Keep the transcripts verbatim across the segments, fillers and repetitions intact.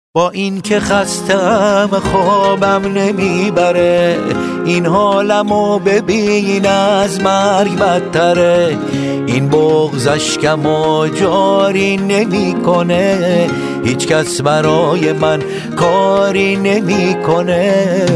با این که خستم خوابم نمیبره، این حالمو ببین از مرگ بدتره. این بغض اشکمو جاری نمیکنه، هیچ کس برای من کاری نمیکنه.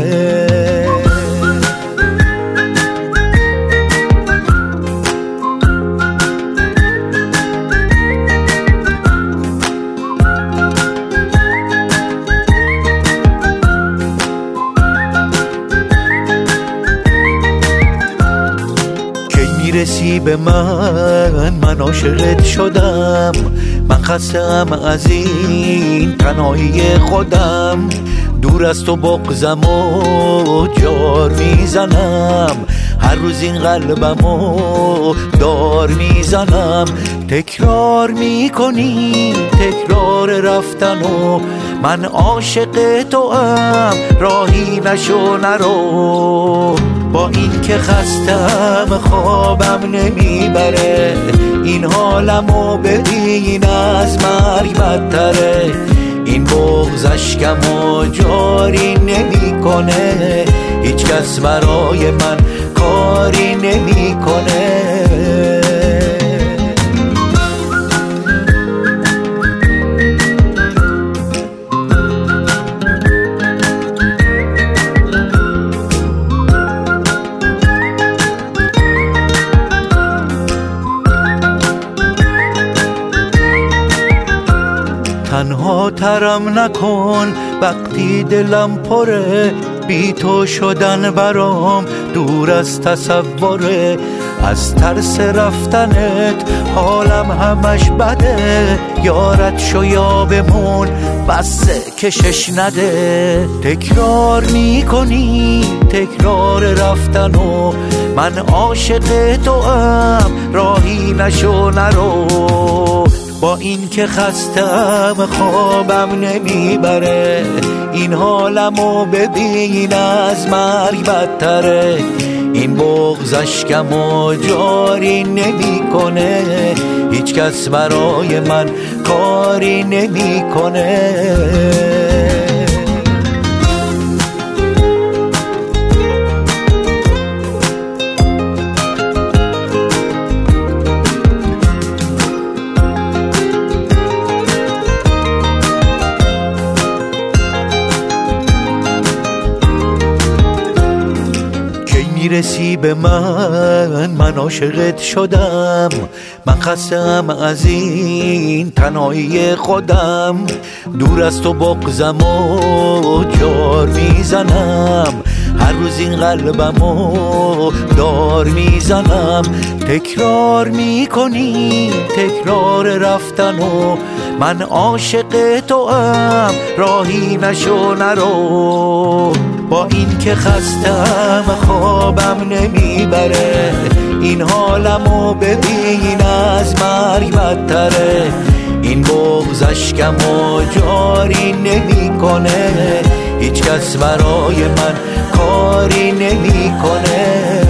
رسی به من من عاشقت شدم، من خستم از این تنهایی خودم. دور از تو بغضم و جار میزنم، هر روز این قلبمو دار میزنم. تکرار میکنی تکرار رفتن و من عاشق تو ام، راهی نشو نرو. با این که خستم خوابم نمیبره، این حالمو ببین از مرگ بدتره. این بغض اشکمو جاری نمیکنه، هیچ کس برای من کاری نمیکنه. تنها ترم نکن وقتی دلم پره، بی تو شدن برام دور از تصوره. از ترس رفتنت حالم همش بده، یارت شو یا بمون بسه کشش نده. تکرار میکنی تکرار رفتن و من عاشق تو ام، راهی نشو نرو. با این که خستم خوابم نمیبره، این حالمو ببین از مرگ بدتره. این بغض اشکمو جاری نمیکنه، هیچ کس برای من کاری نمیکنه. رسی به من من عاشقت شدم، من خستم از این تنهایی خودم. دور از تو بغضم و جار میزنم، هر روز این قلبمو دار میزنم. تکرار میکنی تکرار رفتن و من عاشق تو ام، راهی نشو نرو. با این که خستم خوابم نمیبره، این حالمو ببین از مرگ بدتره. این بغض اشکمو جاری نمیکنه، هیچ کس برای من کاری نمیکنه.